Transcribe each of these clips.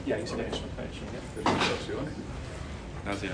Yeah, he's finished with finishing. Yeah. Felicitaciones. Gracias.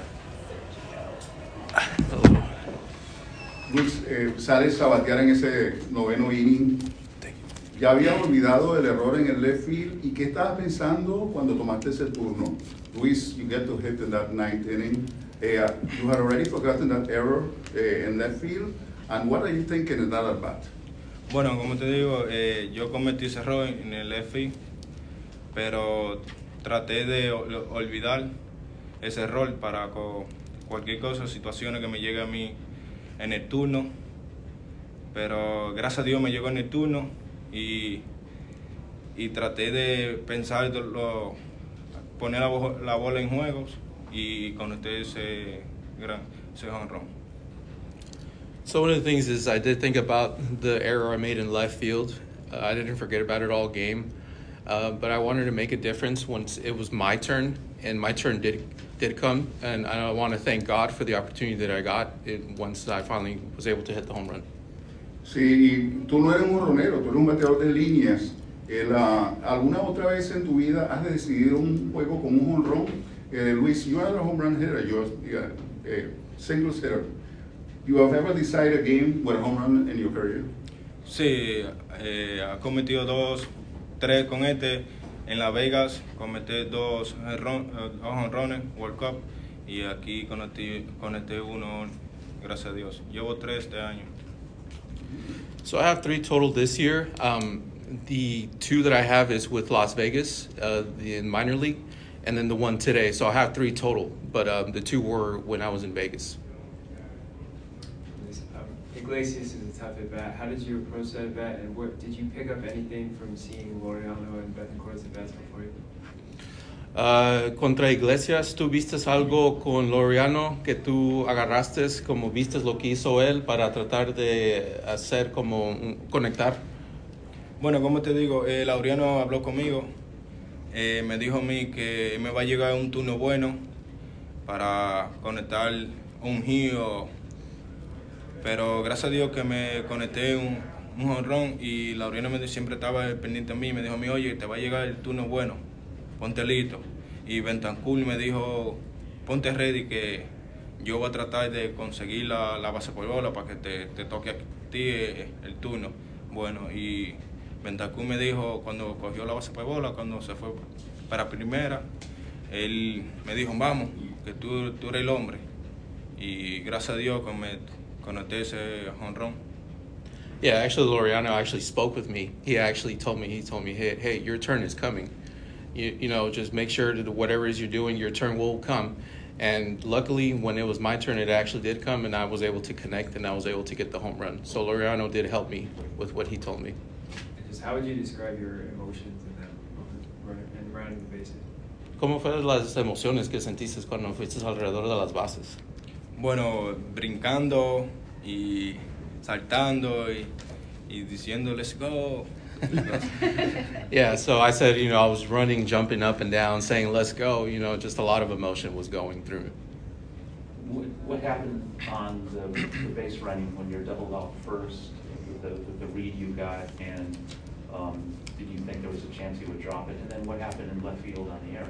Luis, sales a batear en ese noveno inning. Ya habías olvidado el error en el left field. ¿Y qué estabas pensando cuando tomaste ese turno? Luis, you get to hit in that ninth inning. You had already forgotten that error in left field. And what are you thinking in that at bat? Bueno, como te digo, yo cometí ese error en el left field, pero traté de olvidar ese error para cualquier cosa, situaciones que me llegue a mí en el turno. Pero gracias a Dios me llegó en el turno y traté de pensar, poner la bola en juegos y conecté ese home run. So one of the things is I did think about the error I made in left field. I didn't forget about it all game, but I wanted to make a difference once it was my turn, and my turn did come. And I want to thank God for the opportunity that I got once I finally was able to hit the home run. Sí, y tú no eres un jonronero, tú eres un bateador de líneas. ¿Alguna otra vez en tu vida has decidido un juego con un jonrón? Luis, you are a home run hitter, you're a singles hitter. You have ever decided a game with a home run in your career? Sí, ha cometido 3 con en Las Vegas, cometí 2 jonrones, World Cup, y aquí conecté uno, gracias a Dios. Llevo 3 este año. So I have 3 total this year. The 2 that I have is with Las Vegas, in minor league, and then the 1 today. So I have 3 total, but the 2 were when I was in Vegas. Iglesias is a tough at bat. How did you approach that at bat, and did you pick up anything from seeing Laureano and Betancourt's at bats before you? Contra Iglesias, ¿tú vistes algo con Laureano que tú agarraste, como vistes lo que hizo él para tratar de hacer como conectar? Bueno, como te digo, Laureano habló conmigo, me dijo a mí que me va a llegar un turno bueno para conectar un giro, pero gracias a Dios que me conecté un jonrón y Laureano siempre estaba pendiente a mí, me dijo a mí, oye, te va a llegar el turno bueno, ponte listo. Y Betancourt me dijo, ponte ready que yo voy a tratar de conseguir la base por bola para que te toque a ti el turno. Bueno, y Betancourt me dijo, cuando cogió la base por bola, cuando se fue para primera, él me dijo, vamos, que tú eres el hombre. Y gracias a Dios que me conecté ese jonrón. Yeah, actually, Laureano actually spoke with me. He told me, hey, your turn is coming. You know, just make sure that whatever it is you're doing, your turn will come. And luckily, when it was my turn, it actually did come, and I was able to connect, and I was able to get the home run. So Laureano did help me with what he told me. Just how would you describe your emotions in that moment, running the bases? ¿Cómo fueron las emociones que sentiste cuando fuiste alrededor de las bases? Bueno, brincando y saltando y diciendo, let's go. Yeah, so I said, you know, I was running, jumping up and down, saying, let's go. You know, just a lot of emotion was going through me. What happened on the base running when you're doubled out first, the read you got, and did you think there was a chance he would drop it? And then what happened in left field on the air?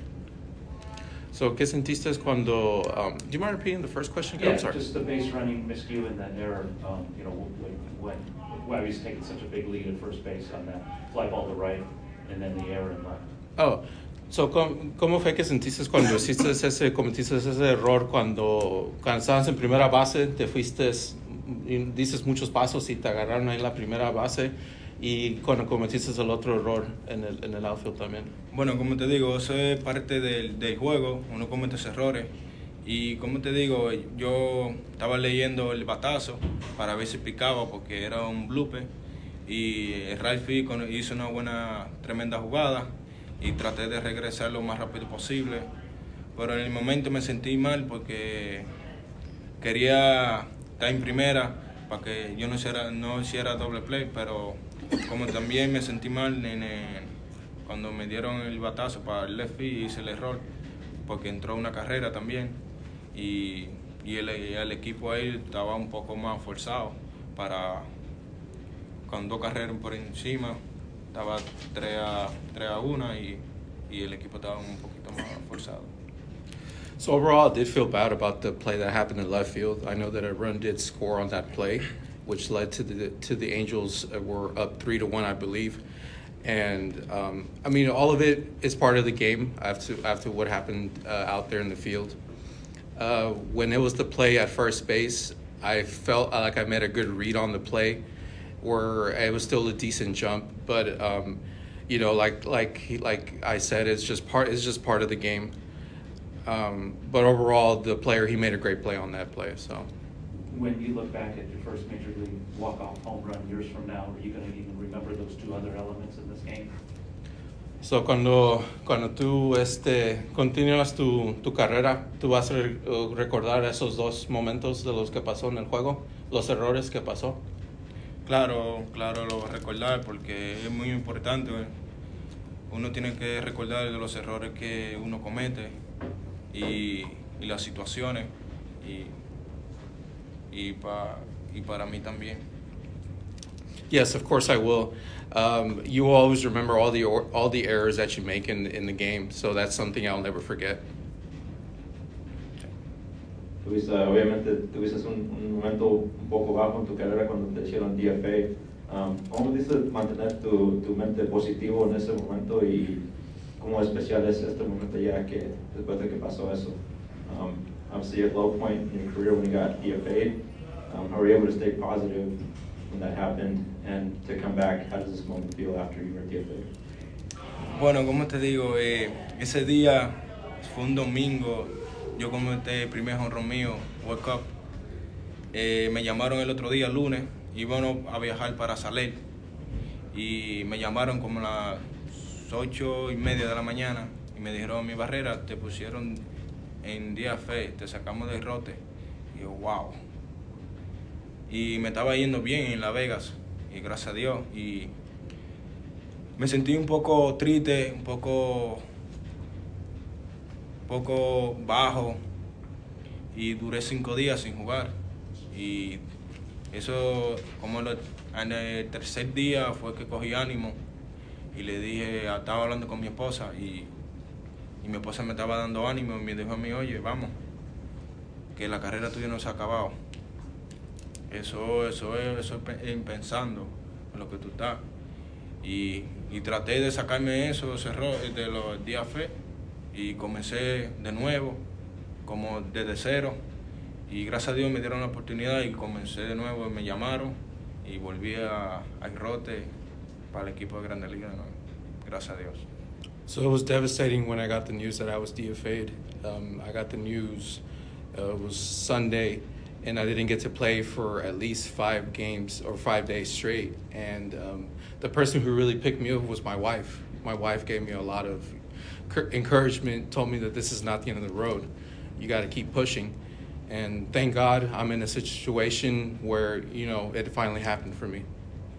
So, ¿qué sentiste cuando, do you mind repeating the first question? Yeah, I'm sorry. Just the base running miscue and that error, you know, when why was taking such a big lead at first base on that fly ball to right and then the error in left? Oh, so, ¿cómo fue que sentiste cuando cometiste ese error cuando estabas en primera base, te fuiste, dices muchos pasos y te agarraron ahí en la primera base, y cuando cometiste el otro error en el outfield también? Bueno, como te digo, eso es parte del juego, uno comete esos errores. Y como te digo, yo estaba leyendo el batazo para ver si picaba porque era un blooper. Y el right field hizo una tremenda jugada y traté de regresar lo más rápido posible. Pero en el momento me sentí mal porque quería estar en primera para que yo no hiciera doble play, pero como también me sentí mal cuando me dieron el batazo para el left field, hice el error porque entró una carrera también. Y el equipo ahí estaba un poco más forzado con 2 carreras por encima, estaba 3-1 y y el equipo estaba un poquito más forzado. So overall, I did feel bad about the play that happened in left field. I know that a run did score on that play, which led to the Angels were up 3-1, I believe. And I mean, all of it is part of the game after what happened out there in the field. When it was the play at first base, I felt like I made a good read on the play, where it was still a decent jump. But you know, like I said, it's just part of the game. But overall, the player, he made a great play on that play. So, when you look back at your first major league walk-off home run years from now, are you going to even remember those two other elements in this game? So cuando tú continúas tu carrera, tú vas a recordar esos dos momentos de los que pasó en el juego, los errores que pasó. Claro, lo voy a recordar porque es muy importante. Uno tiene que recordar de los errores que uno comete y las situaciones y para mí también. Yes, of course I will. You will always remember all the errors that you make in the game, so that's something I'll never forget. Obviamente tuviste un momento un poco bajo en tu carrera cuando te hicieron DFA. ¿Cómo pudiste mantener tu mente positivo en ese momento y cómo especial es este momento ya que después de que pasó eso? Obviously at low point in your career when you got DFA'd, how were you able to stay positive when that happened and to come back? How does this moment feel after you were DFA'd? Bueno, como te digo, ese día fue un domingo. Yo comenté el primer jonrón mío, World Cup. Me llamaron el otro día, lunes, íbamos a viajar para Saler. Y me llamaron como a las 8:30 de la mañana y me dijeron, mi Barrera, te pusieron en DFA, te sacamos de rote. Y yo, wow. Y me estaba yendo bien en Las Vegas, y gracias a Dios. Y me sentí un poco triste, un poco bajo, y duré 5 días sin jugar. Y eso, como en el tercer día fue que cogí ánimo y le dije, estaba hablando con mi esposa y mi esposa me estaba dando ánimo y me dijo a mí, oye, vamos, que la carrera tuya no se ha acabado. Eso es pensando en lo que tú estás. Y traté de sacarme esos errores de los días fe y comencé de nuevo, como desde cero. Y gracias a Dios me dieron la oportunidad y comencé de nuevo, y me llamaron y volví a Rote para el equipo de Grandes Ligas de nuevo. Gracias a Dios. So it was devastating when I got the news that I was DFA'd. I got the news, it was Sunday, and I didn't get to play for at least 5 games or 5 days straight. And the person who really picked me up was my wife. My wife gave me a lot of encouragement, told me that this is not the end of the road. You got to keep pushing. And thank God I'm in a situation where, you know, it finally happened for me.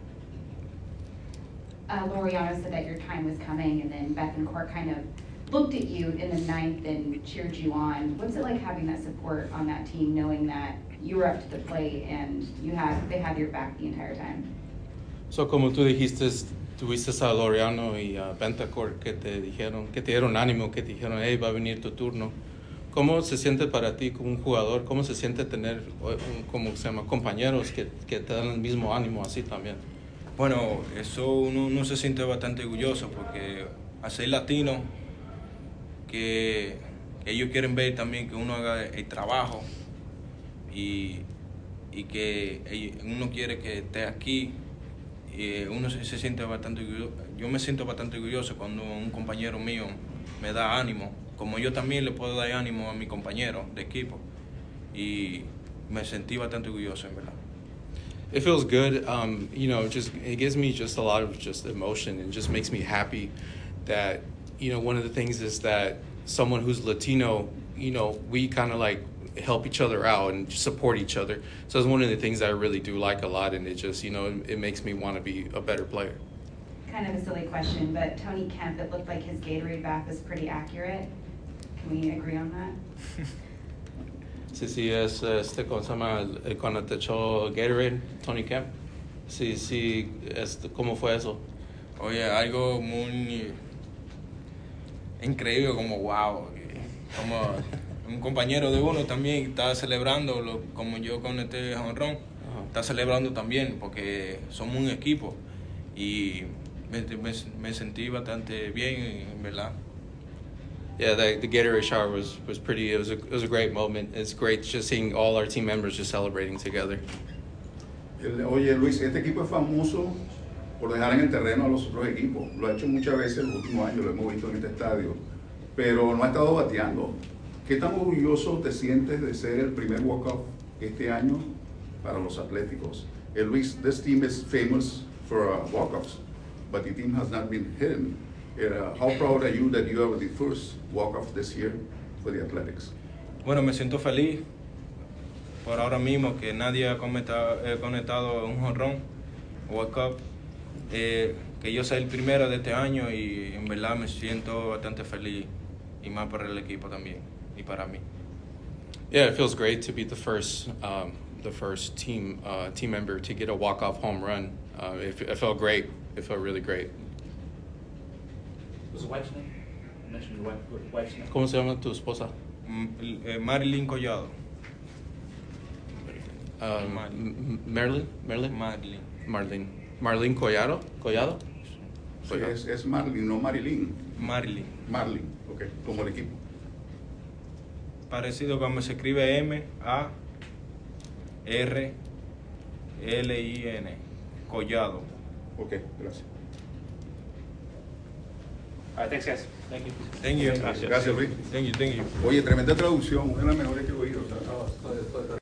Laureano said that your time was coming, and then Bethancourt kind of looked at you in the 9th and cheered you on. What's it like having that support on that team, knowing that you were up to the plate and they had your back the entire time? So como tú dijiste, tuviste a Laureano y a Bethancourt que te dieron ánimo, que te dijeron, hey, va a venir tu turno. ¿Cómo se siente para ti como un jugador? ¿Cómo se siente tener, compañeros que te dan el mismo ánimo así también? Bueno, eso uno se siente bastante orgulloso porque al ser latino, que ellos quieren ver también que uno haga el trabajo y que uno quiere que esté aquí. Y uno se siente bastante orgulloso. Yo me siento bastante orgulloso cuando un compañero mío me da ánimo, como yo también le puedo dar ánimo a mi compañero de equipo, y me sentí bastante orgulloso, en verdad. It feels good, you know, it gives me just a lot of just emotion and just makes me happy that, you know, one of the things is that someone who's Latino, you know, we kind of like help each other out and support each other. So it's one of the things that I really do like a lot, and it just, you know, it makes me want to be a better player. Kind of a silly question, but Tony Kemp, it looked like his Gatorade bath was pretty accurate. Can we agree on that? Sí, es ¿cómo se llama? Cuando te echó Gatorade, Tony Kemp. Sí, ¿cómo fue eso? Oye, algo muy increíble, como wow, como un compañero de uno también está celebrando, como yo con este jonrón, está celebrando también, porque somos un equipo, y me sentí bastante bien, en verdad. Yeah, the Gatorade shower was pretty. It was a great moment. It's great just seeing all our team members just celebrating together. Oye, Luis, este equipo es famoso por dejar en el terreno a los otros equipos. Lo ha hecho muchas veces en los últimos años, lo hemos visto en este estadio, pero no ha estado bateando. ¿Qué tan orgulloso te sientes de ser el primer walk-off este año para los Atléticos? Luis, this team is famous for walk-offs, but the team has not been hitting. How proud are you that you are the first walk-off this year for the Athletics? Bueno, me siento feliz por ahora mismo que nadie ha conectado un jonrón, walk-up, que yo soy el primero de este año, y en verdad me siento bastante feliz, y más para el equipo también y para mí. Yeah, it feels great to be the first team member to get a walk-off home run. It felt great. It felt really great. Was the wife's name? You mentioned your wife's name. ¿Cómo se llama tu esposa? Marilyn Collado. Marilyn. Marlene Collado. Sí, es Marlin, no Marilyn. Marilyn. Marlin, ok, como el equipo. Parecido como se escribe M-A-R-L-I-N. Collado. Ok, gracias. All right, thanks, guys. Thank you. Thank you. Gracias, Luis. Thank you. Oye, tremenda traducción, una de las mejores que he oído. O sea,